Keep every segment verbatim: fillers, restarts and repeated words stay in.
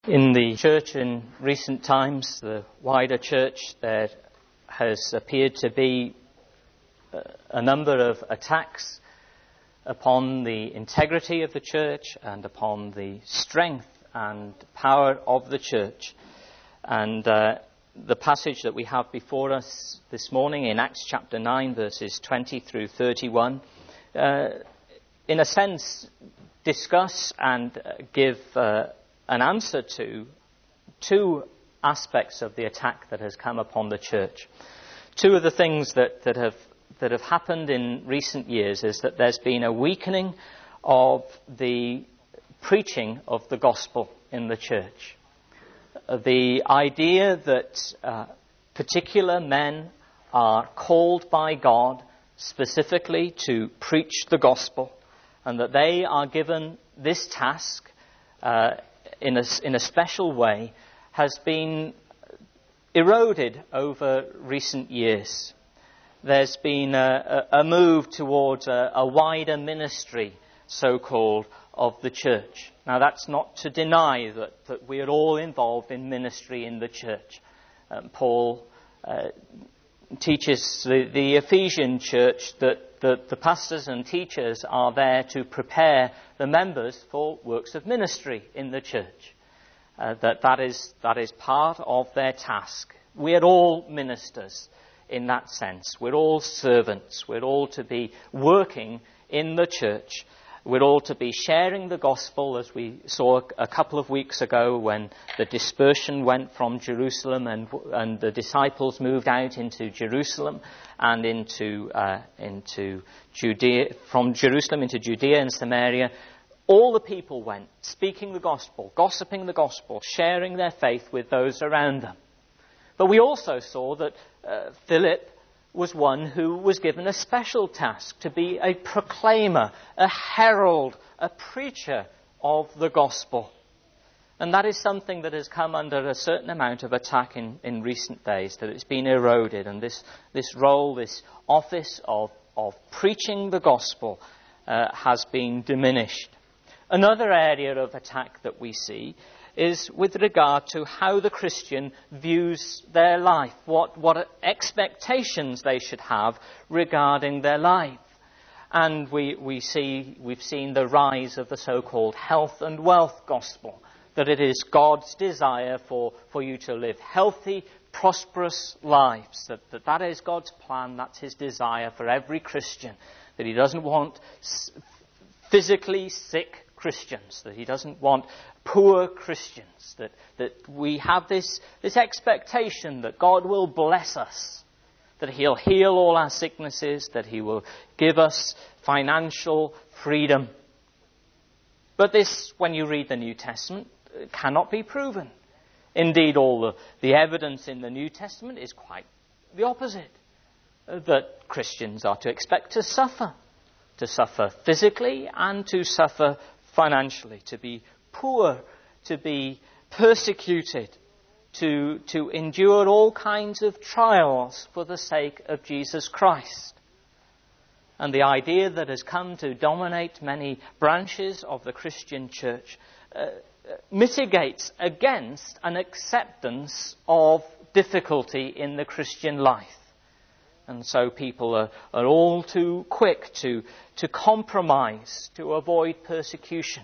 In the church in recent times, the wider church, there has appeared to be a number of attacks upon the integrity of the church and upon the strength and power of the church. And uh, the passage that we have before us this morning in Acts chapter nine, verses twenty through thirty-one, uh, in a sense discuss and uh, give uh, an answer to two aspects of the attack that has come upon the church. Two of the things that, that have that have happened in recent years is that there's been a weakening of the preaching of the gospel in the church. The idea that uh, particular men are called by God specifically to preach the gospel, and that they are given this task uh, in a, in a special way, has been eroded over recent years. There's been a, a move towards a, a wider ministry, so-called, of the church. Now, that's not to deny that, that we are all involved in ministry in the church. Um, Paul uh, teaches the, the Ephesian church that the, the pastors and teachers are there to prepare the members for works of ministry in the church. Uh, that that is that is part of their task. We are all ministers in that sense. We're all servants. We're all to be working in the church. We're all to be sharing the gospel, as we saw a couple of weeks ago when the dispersion went from Jerusalem and, and the disciples moved out into Jerusalem and into uh, into Judea, from Jerusalem into Judea and Samaria. All the people went, speaking the gospel, gossiping the gospel, sharing their faith with those around them. But we also saw that uh, Philip was one who was given a special task to be a proclaimer, a herald, a preacher of the gospel. And that is something that has come under a certain amount of attack in, in recent days, that it's been eroded. And this, this role, this office of, of preaching the gospel uh, has been diminished. Another area of attack that we see is with regard to how the Christian views their life, what, what expectations they should have regarding their life. And we, we see, we've seen the rise of the so-called health and wealth gospel, that it is God's desire for, for you to live healthy, prosperous lives, that, that that is God's plan, that's his desire for every Christian, that he doesn't want physically sick Christians, that he doesn't want poor Christians, that, that we have this, this expectation that God will bless us, that he'll heal all our sicknesses, that he will give us financial freedom. But this, when you read the New Testament, cannot be proven. Indeed, all the, the evidence in the New Testament is quite the opposite, that Christians are to expect to suffer, to suffer physically and to suffer financially, to be poor, to be persecuted, to, to endure all kinds of trials for the sake of Jesus Christ. And the idea that has come to dominate many branches of the Christian church uh, mitigates against an acceptance of difficulty in the Christian life. And so people are, are all too quick to, to compromise, to avoid persecution.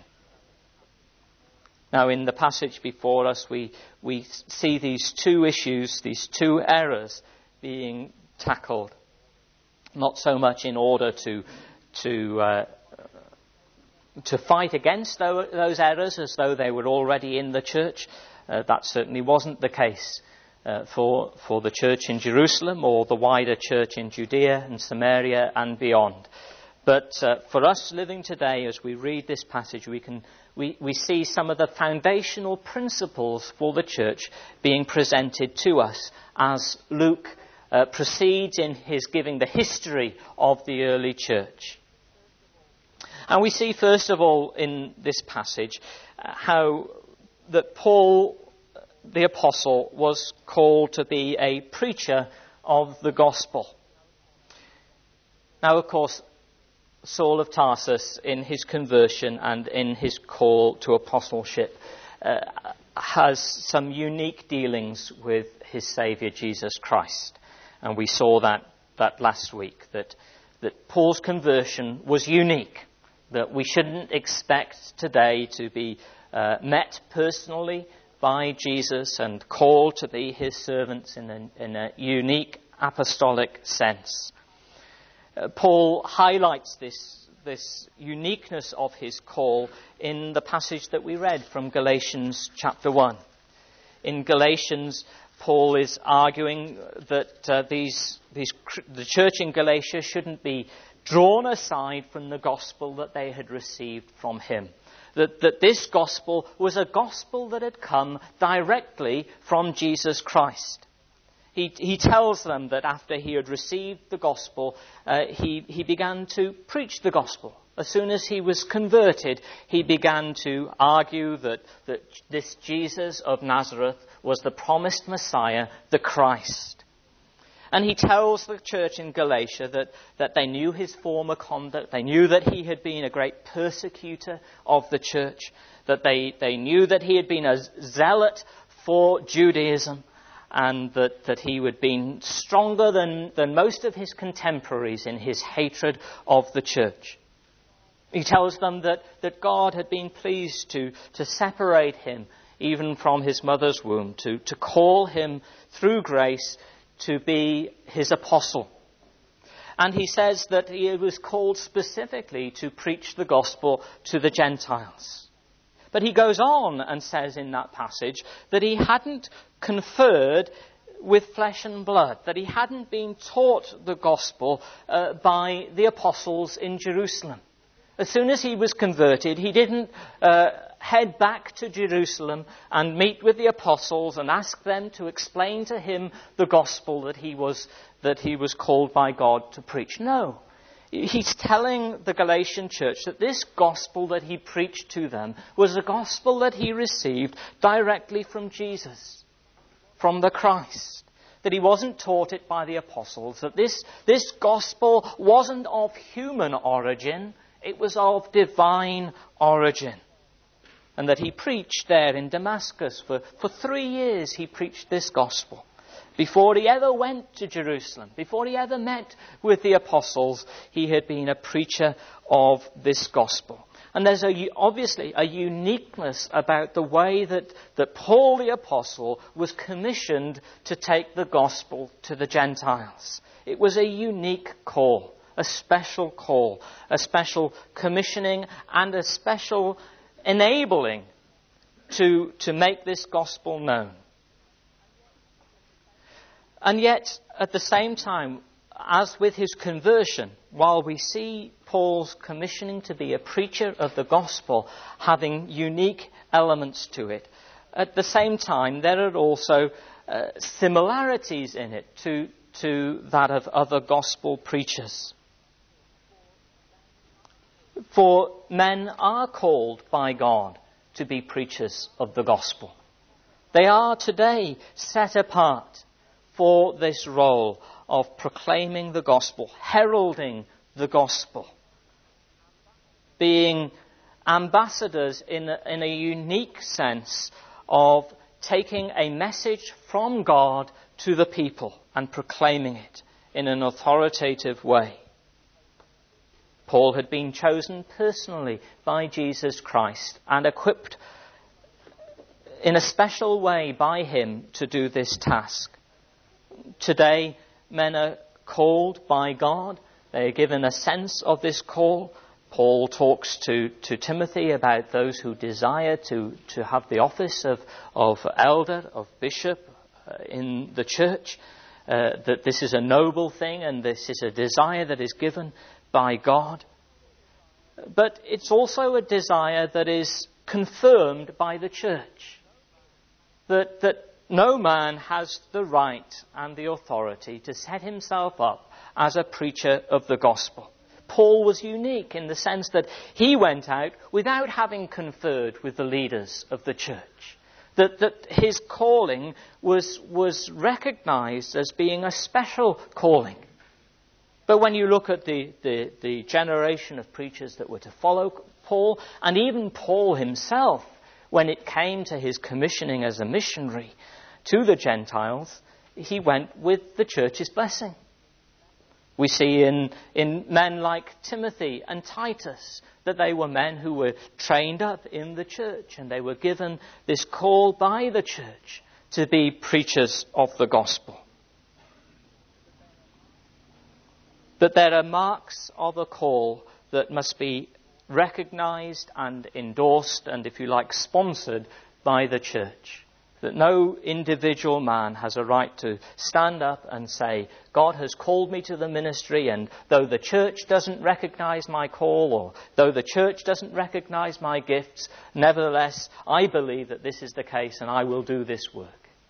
Now, in the passage before us, we, we see these two issues, these two errors being tackled. Not so much in order to, to, uh, to fight against those errors as though they were already in the church. Uh, that certainly wasn't the case. Uh, for, for the church in Jerusalem or the wider church in Judea and Samaria and beyond. But uh, for us living today, as we read this passage, we can we, we see some of the foundational principles for the church being presented to us as Luke uh, proceeds in his giving the history of the early church. And we see, first of all, in this passage, uh, how that Paul, the apostle, was called to be a preacher of the gospel. Now, of course, Saul of Tarsus, in his conversion and in his call to apostleship, uh, has some unique dealings with his Saviour Jesus Christ. And we saw that, that last week, that, that Paul's conversion was unique, that we shouldn't expect today to be uh, met personally by Jesus and called to be his servants in a, in a unique apostolic sense. Uh, Paul highlights this this uniqueness of his call in the passage that we read from Galatians chapter one. In Galatians, Paul is arguing that uh, these, these the church in Galatia shouldn't be drawn aside from the gospel that they had received from him. That, that this gospel was a gospel that had come directly from Jesus Christ. He, he tells them that after he had received the gospel, uh, he, he began to preach the gospel. As soon as he was converted, he began to argue that, that this Jesus of Nazareth was the promised Messiah, the Christ. And he tells the church in Galatia that, that they knew his former conduct, they knew that he had been a great persecutor of the church, that they, they knew that he had been a zealot for Judaism, and that, that he had been stronger than, than most of his contemporaries in his hatred of the church. He tells them that, that God had been pleased to, to separate him even from his mother's womb, to, to call him through grace to be his apostle. And he says that he was called specifically to preach the gospel to the Gentiles. But he goes on and says in that passage that he hadn't conferred with flesh and blood, that he hadn't been taught the gospel uh, by the apostles in Jerusalem. As soon as he was converted, he didn't uh, head back to Jerusalem and meet with the apostles and ask them to explain to him the gospel that he was, that he was called by God to preach. No. He's telling the Galatian church that this gospel that he preached to them was a gospel that he received directly from Jesus, from the Christ. That he wasn't taught it by the apostles, that this, this gospel wasn't of human origin, it was of divine origin. And that he preached there in Damascus for, for three years he preached this gospel. Before he ever went to Jerusalem, before he ever met with the apostles, he had been a preacher of this gospel. And there's a, obviously a uniqueness about the way that, that Paul the apostle was commissioned to take the gospel to the Gentiles. It was a unique call, a special call, a special commissioning and a special enabling to, to make this gospel known. And yet, at the same time, as with his conversion, while we see Paul's commissioning to be a preacher of the gospel having unique elements to it, at the same time, there are also uh, similarities in it to, to that of other gospel preachers. For men are called by God to be preachers of the gospel. They are today set apart for this role of proclaiming the gospel, heralding the gospel, being ambassadors in a, in a unique sense of taking a message from God to the people and proclaiming it in an authoritative way. Paul had been chosen personally by Jesus Christ and equipped in a special way by him to do this task. Today, men are called by God. They are given a sense of this call. Paul talks to, to Timothy about those who desire to, to have the office of, of elder, of bishop uh, in the church, uh, that this is a noble thing and this is a desire that is given by God. But it's also a desire that is confirmed by the church. That, that no man has the right and the authority to set himself up as a preacher of the gospel. Paul was unique in the sense that he went out without having conferred with the leaders of the church. That, that his calling was, was recognized as being a special calling. But when you look at the, the, the generation of preachers that were to follow Paul, and even Paul himself, when it came to his commissioning as a missionary to the Gentiles, he went with the church's blessing. We see in, in men like Timothy and Titus that they were men who were trained up in the church, and they were given this call by the church to be preachers of the gospel. That there are marks of a call that must be recognized and endorsed and, if you like, sponsored by the church. That no individual man has a right to stand up and say, God has called me to the ministry, and though the church doesn't recognize my call, or though the church doesn't recognize my gifts, nevertheless, I believe that this is the case and I will do this work.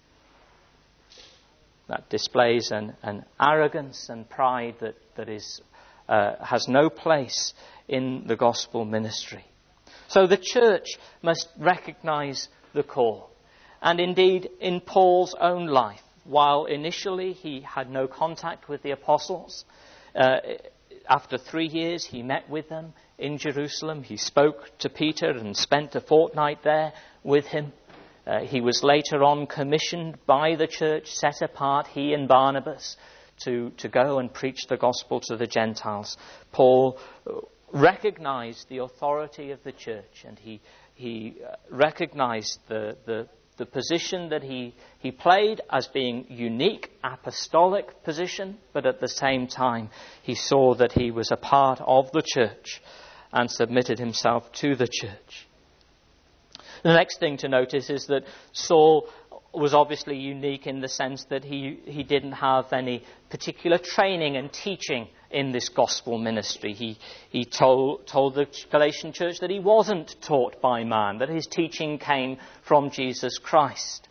That displays an, an arrogance and pride that, that is, uh, has no place in the gospel ministry. So the church must recognize the call. And indeed, in Paul's own life, while initially he had no contact with the apostles, uh, after three years he met with them in Jerusalem. He spoke to Peter and spent a fortnight there with him. Uh, he was later on commissioned by the church, set apart, he and Barnabas, to, to go and preach the gospel to the Gentiles. Paul recognized the authority of the church, and he, he recognized the, the The position that he, he played as being unique, apostolic position, but at the same time he saw that he was a part of the church and submitted himself to the church. The next thing to notice is that Saul was obviously unique in the sense that he, he didn't have any particular training and teaching in this gospel ministry. He, he told, told the Galatian church that he wasn't taught by man, that his teaching came from Jesus Christ.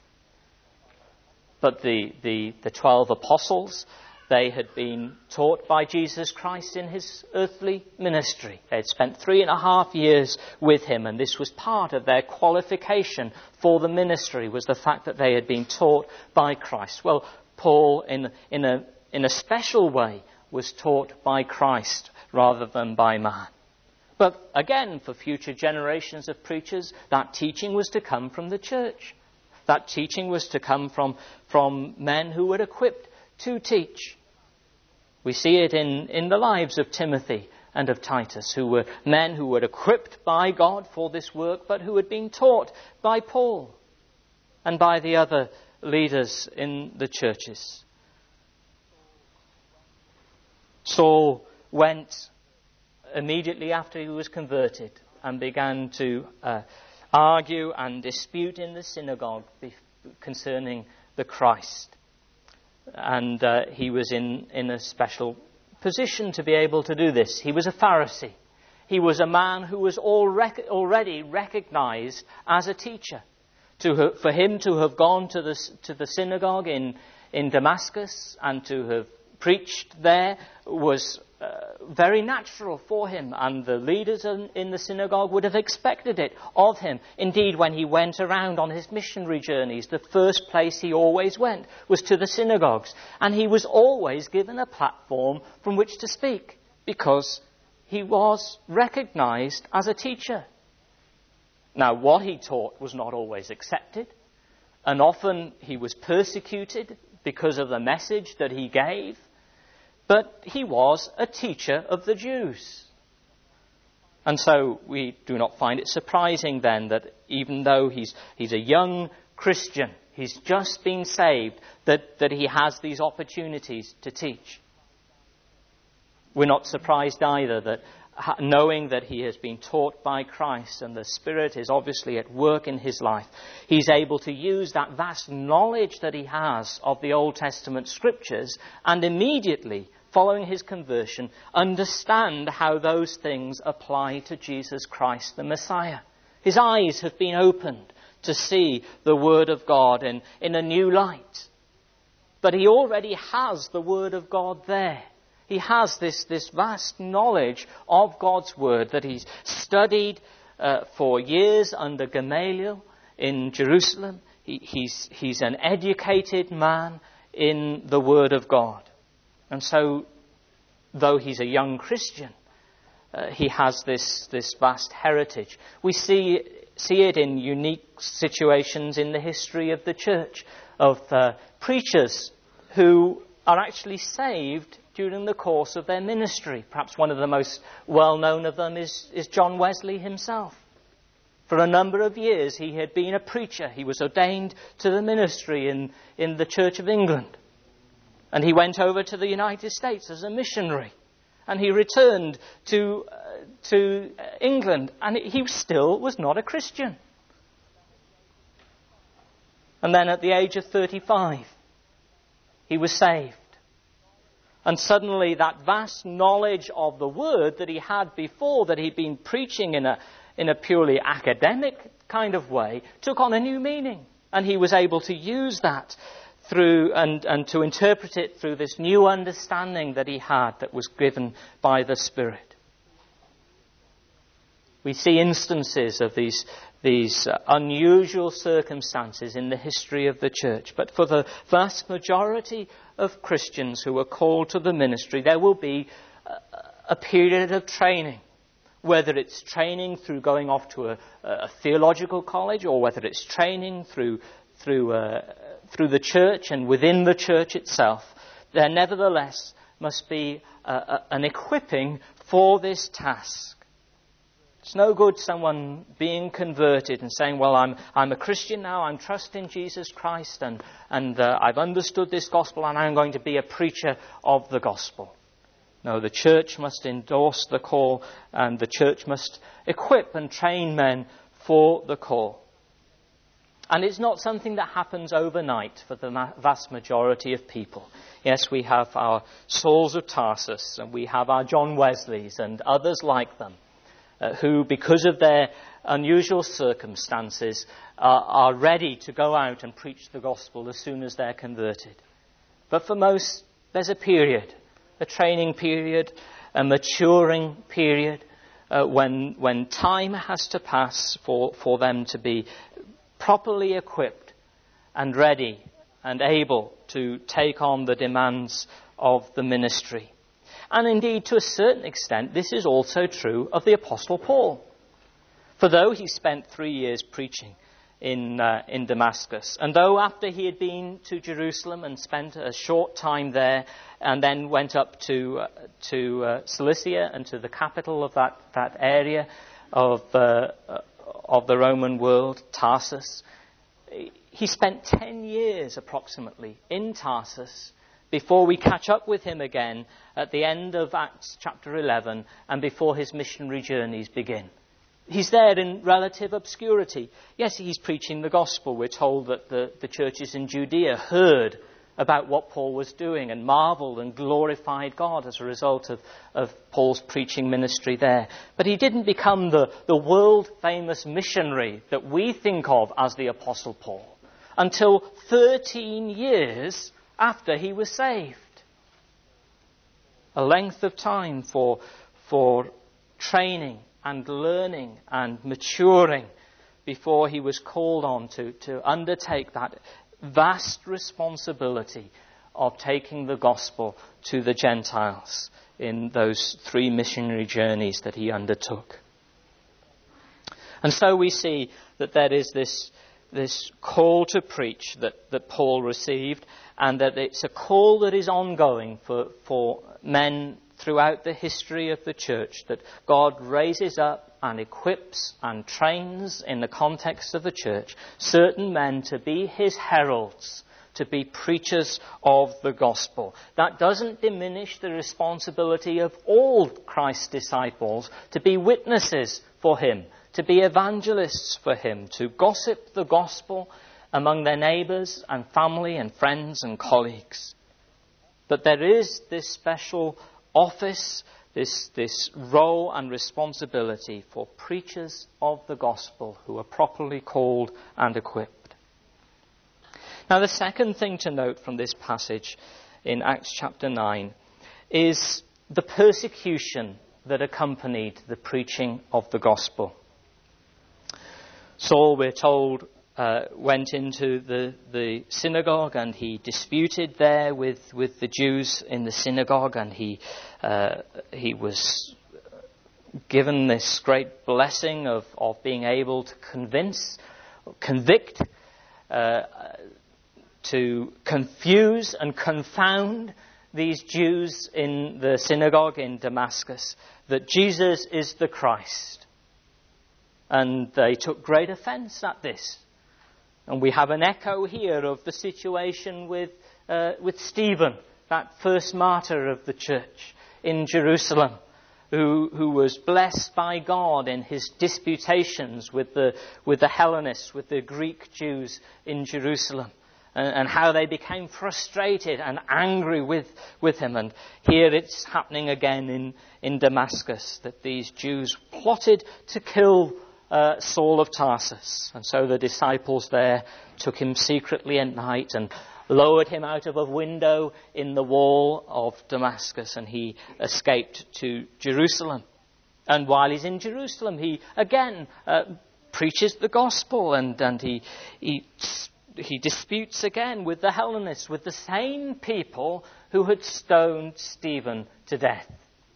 But the, the, the twelve apostles, they had been taught by Jesus Christ in his earthly ministry. They had spent three and a half years with him, and this was part of their qualification for the ministry, was the fact that they had been taught by Christ. Well, Paul, in, in, a, in a special way, was taught by Christ rather than by man. But again, for future generations of preachers, that teaching was to come from the church. That teaching was to come from, from men who were equipped to teach. We see it in, in the lives of Timothy and of Titus, who were men who were equipped by God for this work, but who had been taught by Paul and by the other leaders in the churches. Saul went immediately after he was converted and began to uh, argue and dispute in the synagogue concerning the Christ. And uh, he was in, in a special position to be able to do this. He was a Pharisee. He was a man who was all rec- already recognized as a teacher. To ha- for him to have gone to the, to the synagogue in, in Damascus and to have preached there was uh, very natural for him, and the leaders in, in the synagogue would have expected it of him. Indeed, when he went around on his missionary journeys, the first place he always went was to the synagogues, and he was always given a platform from which to speak because he was recognized as a teacher. Now, what he taught was not always accepted, and often he was persecuted because of the message that he gave. But he was a teacher of the Jews. And so we do not find it surprising then that even though he's, he's a young Christian, he's just been saved, that, that he has these opportunities to teach. We're not surprised either that knowing that he has been taught by Christ and the Spirit is obviously at work in his life, he's able to use that vast knowledge that he has of the Old Testament scriptures and immediately, following his conversion, understand how those things apply to Jesus Christ, the Messiah. His eyes have been opened to see the Word of God in, in a new light. But he already has the Word of God there. He has this, this vast knowledge of God's Word that he's studied uh, for years under Gamaliel in Jerusalem. He, he's, he's an educated man in the Word of God. And so, though he's a young Christian, uh, he has this, this vast heritage. We see see it in unique situations in the history of the church, of uh, preachers who are actually saved during the course of their ministry. Perhaps one of the most well-known of them is, is John Wesley himself. For a number of years he had been a preacher. He was ordained to the ministry in, in the Church of England. And he went over to the United States as a missionary. And he returned to, uh, to England, and he still was not a Christian. And then at the age of thirty-five, he was saved. And suddenly that vast knowledge of the Word that he had before, that he'd been preaching in a, in a purely academic kind of way, took on a new meaning. And he was able to use that through and, and to interpret it through this new understanding that he had that was given by the Spirit. We see instances of these, these uh, unusual circumstances in the history of the church. But for the vast majority of Christians who are called to the ministry, there will be a, a period of training. Whether it's training through going off to a, a theological college, or whether it's training through through uh, through the church and within the church itself, there nevertheless must be a, a, an equipping for this task. It's no good someone being converted and saying, well, I'm I'm a Christian now, I'm trusting Jesus Christ, and, and uh, I've understood this gospel, and I'm going to be a preacher of the gospel. No, the church must endorse the call, and the church must equip and train men for the call. And it's not something that happens overnight for the vast majority of people. Yes, we have our Sauls of Tarsus, and we have our John Wesleys and others like them, uh, who, because of their unusual circumstances, uh, are ready to go out and preach the gospel as soon as they're converted. But for most, there's a period, a training period, a maturing period, uh, when when time has to pass for, for them to be properly equipped and ready and able to take on the demands of the ministry. And indeed, to a certain extent, this is also true of the Apostle Paul. For though he spent three years preaching in uh, in Damascus, and though after he had been to Jerusalem and spent a short time there, and then went up to uh, to uh, Cilicia and to the capital of that, that area of uh, of the Roman world, Tarsus, he spent ten years approximately in Tarsus before we catch up with him again at the end of Acts chapter eleven, and before his missionary journeys begin. He's there in relative obscurity. Yes, he's preaching the gospel. We're told that the, the churches in Judea heard about what Paul was doing and marveled and glorified God as a result of, of Paul's preaching ministry there. But he didn't become the, the world-famous missionary that we think of as the Apostle Paul until thirteen years after he was saved. A length of time for, for training and learning and maturing before he was called on to, to undertake that vast responsibility of taking the gospel to the Gentiles in those three missionary journeys that he undertook. And so we see that there is this, this call to preach that, that Paul received, and that it's a call that is ongoing for, for men throughout the history of the church, that God raises up and equips and trains in the context of the church certain men to be his heralds, to be preachers of the gospel. That doesn't diminish the responsibility of all Christ's disciples to be witnesses for him, to be evangelists for him, to gossip the gospel among their neighbours and family and friends and colleagues. But there is this special office, this, this role and responsibility for preachers of the gospel who are properly called and equipped. Now, the second thing to note from this passage in Acts chapter nine is the persecution that accompanied the preaching of the gospel. Saul, we're told, uh, went into the, the synagogue, and he disputed there with, with the Jews in the synagogue, and he uh, he was given this great blessing of, of being able to convince, convict, uh, to confuse and confound these Jews in the synagogue in Damascus, that Jesus is the Christ. And they took great offence at this. And we have an echo here of the situation with uh, with Stephen, that first martyr of the church in Jerusalem, who who was blessed by God in his disputations with the with the Hellenists, with the Greek Jews in Jerusalem, and, and how they became frustrated and angry with with him. And here it's happening again in in Damascus, that these Jews plotted to kill Uh, Saul of Tarsus. And so the disciples there took him secretly at night and lowered him out of a window in the wall of Damascus, and he escaped to Jerusalem. And while he's in Jerusalem, he again uh, preaches the gospel, and, and he, he, he disputes again with the Hellenists, with the same people who had stoned Stephen to death.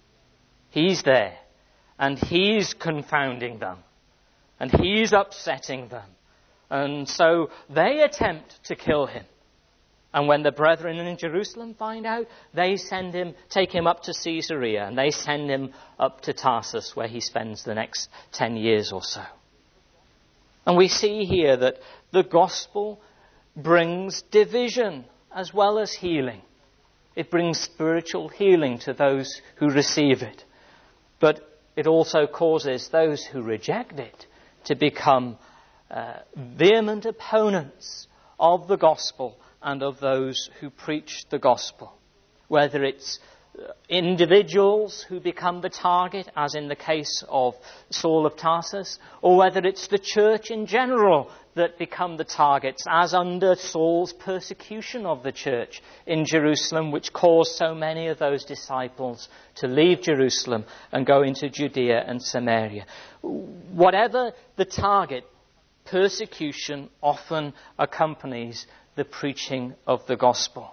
He's there, and he's confounding them. And he's upsetting them. And so they attempt to kill him. And when the brethren in Jerusalem find out, they send him, take him up to Caesarea, and they send him up to Tarsus, where he spends the next ten years or so. And we see here that the gospel brings division as well as healing. It brings spiritual healing to those who receive it. But it also causes those who reject it to become uh, vehement opponents of the gospel and of those who preach the gospel. Whether it's individuals who become the target, as in the case of Saul of Tarsus, or whether it's the church in general that become the targets, as under Saul's persecution of the church in Jerusalem, which caused so many of those disciples to leave Jerusalem and go into Judea and Samaria. Whatever the target, persecution often accompanies the preaching of the gospel.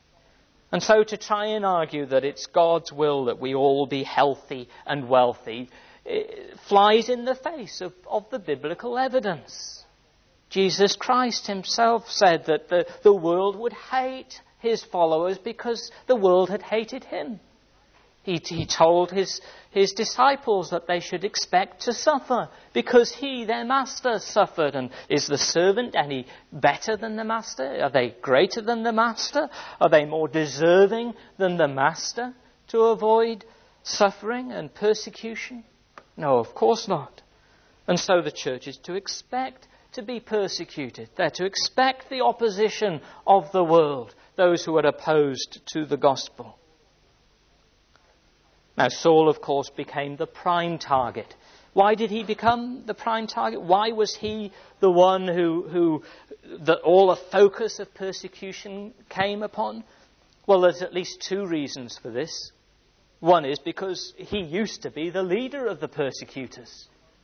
And so to try and argue that it's God's will that we all be healthy and wealthy flies in the face of, of the biblical evidence. Jesus Christ himself said that the, the world would hate his followers because the world had hated him. He, he told his, his disciples that they should expect to suffer because he, their master, suffered. And is the servant any better than the master? Are they greater than the master? Are they more deserving than the master to avoid suffering and persecution? No, of course not. And so the church is to expect to be persecuted. They're to expect the opposition of the world, those who are opposed to the gospel. Now, Saul, of course, became the prime target. Why did he become the prime target? Why was he the one who, who the, all the focus of persecution came upon? Well, there's at least two reasons for this. One is because he used to be the leader of the persecutors.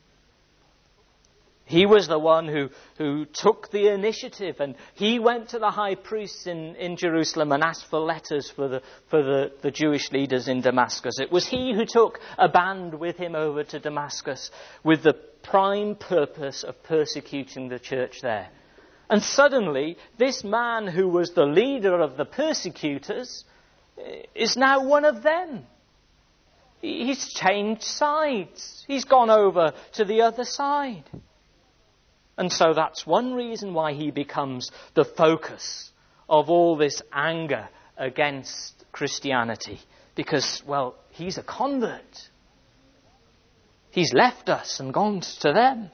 He was the one who, who took the initiative, and he went to the high priests in, in Jerusalem and asked for letters for the for the, the Jewish leaders in Damascus. It was he who took a band with him over to Damascus with the prime purpose of persecuting the church there. And suddenly, this man who was the leader of the persecutors is now one of them. He's changed sides. He's gone over to the other side. And so that's one reason why he becomes the focus of all this anger against Christianity. Because, well, he's a convert. He's left us and gone to them.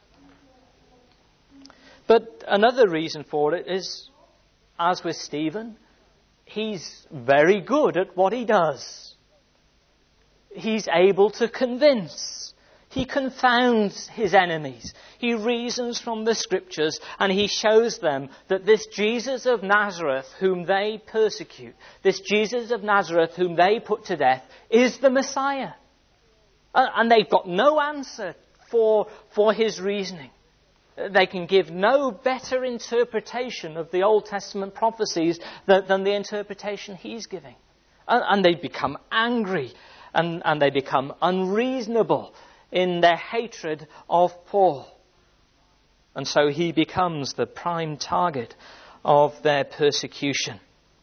But another reason for it is, as with Stephen, he's very good at what he does. He's able to convince. He confounds his enemies. He reasons from the scriptures, and he shows them that this Jesus of Nazareth whom they persecute, this Jesus of Nazareth whom they put to death, is the Messiah. And they've got no answer for, for his reasoning. They can give no better interpretation of the Old Testament prophecies than, than the interpretation he's giving. And, and they become angry and, and they become unreasonable in their hatred of Paul. And so he becomes the prime target of their persecution.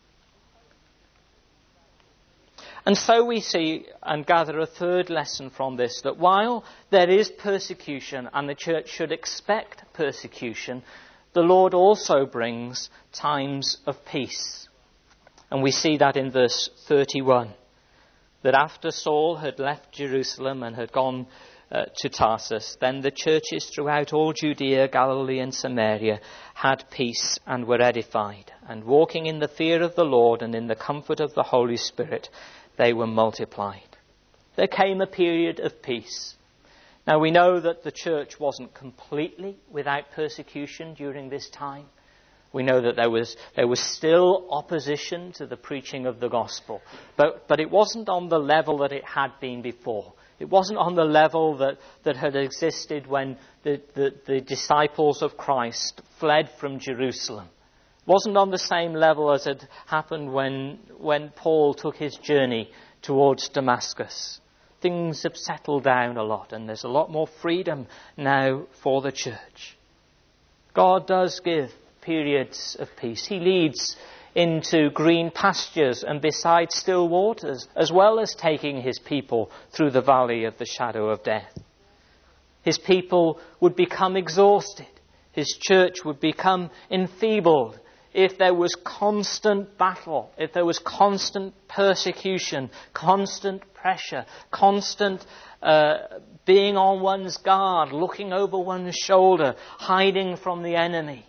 And so we see and gather a third lesson from this, that while there is persecution and the church should expect persecution, the Lord also brings times of peace. And we see that in verse thirty-one, that after Saul had left Jerusalem and had gone uh, to Tarsus, then the churches throughout all Judea, Galilee and Samaria had peace and were edified. And walking in the fear of the Lord and in the comfort of the Holy Spirit, they were multiplied. There came a period of peace. Now we know that the church wasn't completely without persecution during this time. We know that there was there was still opposition to the preaching of the gospel. But but it wasn't on the level that it had been before. It wasn't on the level that, that had existed when the, the, the disciples of Christ fled from Jerusalem. It wasn't on the same level as had happened when when Paul took his journey towards Damascus. Things have settled down a lot, and there's a lot more freedom now for the church. God does give periods of peace. He leads into green pastures and beside still waters, as well as taking his people through the valley of the shadow of death. His people would become exhausted. His church would become enfeebled if there was constant battle, if there was constant persecution, constant pressure, constant uh, being on one's guard, looking over one's shoulder, hiding from the enemy.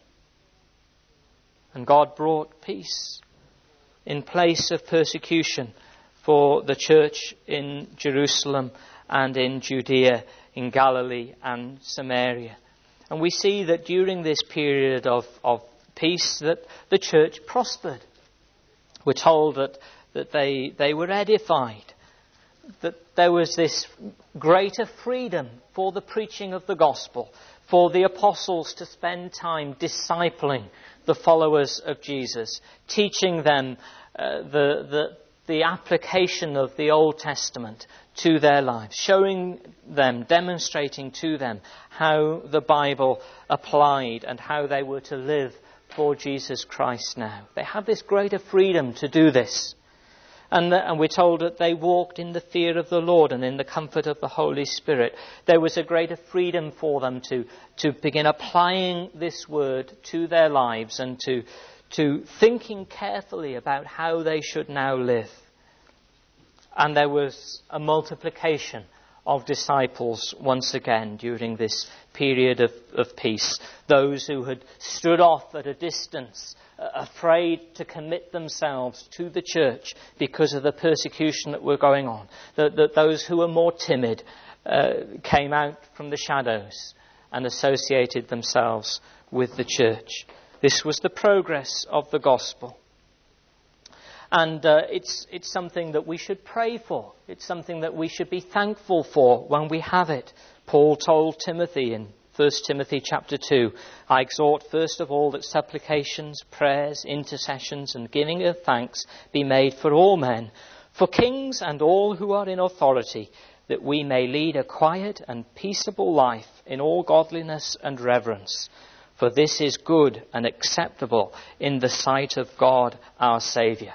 And God brought peace in place of persecution for the church in Jerusalem and in Judea, in Galilee and Samaria. And we see that during this period of, of peace that the church prospered. We're told that, that they, they were edified, that there was this greater freedom for the preaching of the gospel, for the apostles to spend time discipling the followers of Jesus, teaching them uh, the, the, the application of the Old Testament to their lives, showing them, demonstrating to them how the Bible applied and how they were to live for Jesus Christ now. They had this greater freedom to do this. And, the, and we're told that they walked in the fear of the Lord and in the comfort of the Holy Spirit. There was a greater freedom for them to, to begin applying this word to their lives and to, to thinking carefully about how they should now live. And there was a multiplication of disciples once again during this period of, of peace. Those who had stood off at a distance, uh, afraid to commit themselves to the church because of the persecution that were going on. That, that those who were more timid uh, came out from the shadows and associated themselves with the church. This was the progress of the gospel. And uh, it's it's something that we should pray for. It's something that we should be thankful for when we have it. Paul told Timothy in First Timothy chapter two, I exhort first of all that supplications, prayers, intercessions and giving of thanks be made for all men, for kings and all who are in authority, that we may lead a quiet and peaceable life in all godliness and reverence. For this is good and acceptable in the sight of God our Saviour.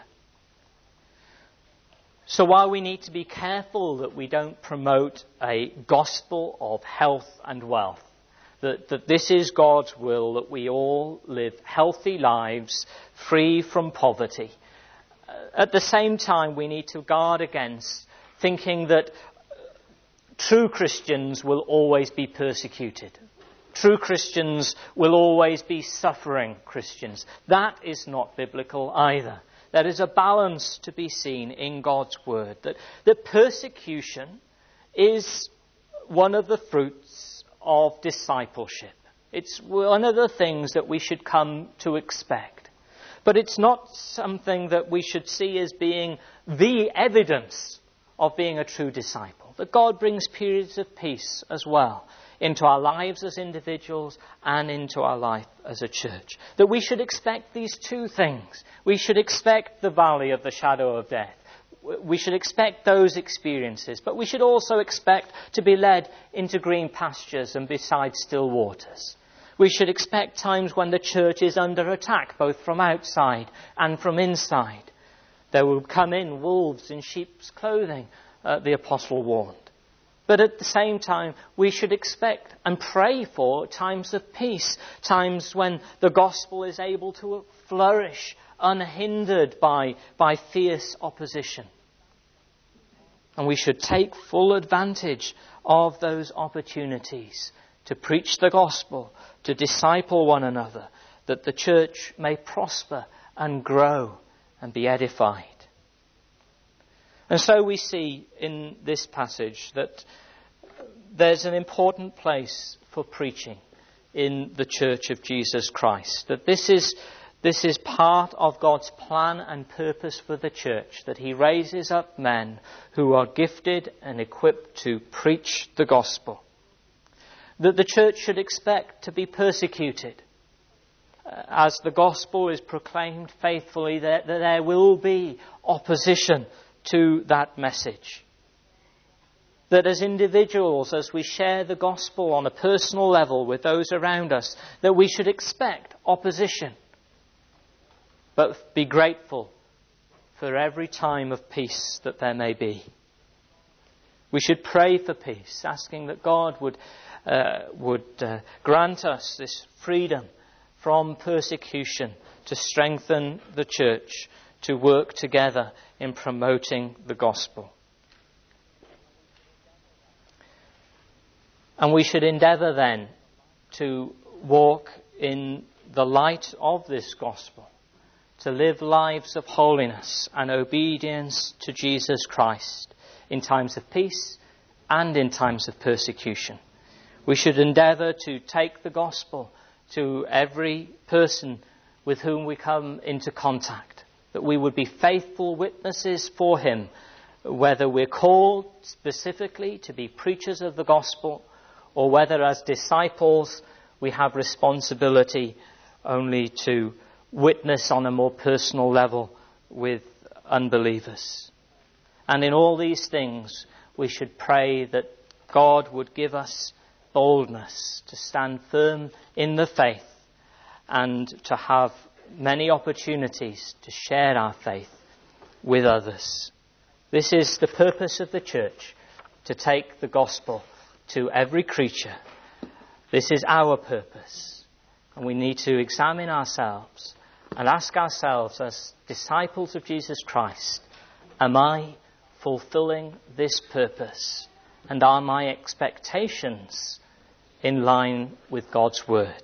So while we need to be careful that we don't promote a gospel of health and wealth, that, that this is God's will, that we all live healthy lives free from poverty, at the same time we need to guard against thinking that true Christians will always be persecuted. True Christians will always be suffering Christians. That is not biblical either. There is a balance to be seen in God's word, that, that persecution is one of the fruits of discipleship. It's one of the things that we should come to expect. But it's not something that we should see as being the evidence of being a true disciple. That God brings periods of peace as well into our lives as individuals and into our life as a church. That we should expect these two things. We should expect the valley of the shadow of death. we should expect those experiences, but we should also expect to be led into green pastures and beside still waters. We should expect times when the church is under attack, both from outside and from inside. There will come in wolves in sheep's clothing, uh, the apostle warned. But at the same time, we should expect and pray for times of peace, times when the gospel is able to flourish unhindered by, by fierce opposition. And we should take full advantage of those opportunities to preach the gospel, to disciple one another, that the church may prosper and grow and be edified. And so we see in this passage that there's an important place for preaching in the Church of Jesus Christ. That this is, this is part of God's plan and purpose for the church, that he raises up men who are gifted and equipped to preach the gospel. That the church should expect to be persecuted. As the gospel is proclaimed faithfully, that there will be opposition to that message. That as individuals, as we share the gospel on a personal level with those around us, that we should expect opposition, but be grateful for every time of peace that there may be. We should pray for peace, asking that God would uh, would uh, grant us this freedom from persecution to strengthen the church, to work together in promoting the gospel. And we should endeavour then to walk in the light of this gospel, to live lives of holiness and obedience to Jesus Christ in times of peace and in times of persecution. We should endeavour to take the gospel to every person with whom we come into contact, that we would be faithful witnesses for him, whether we're called specifically to be preachers of the gospel, or whether as disciples we have responsibility only to witness on a more personal level with unbelievers. And in all these things, we should pray that God would give us boldness to stand firm in the faith and to have many opportunities to share our faith with others. This is the purpose of the church, to take the gospel to every creature. This is our purpose. And we need to examine ourselves and ask ourselves as disciples of Jesus Christ, am I fulfilling this purpose? And are my expectations in line with God's word?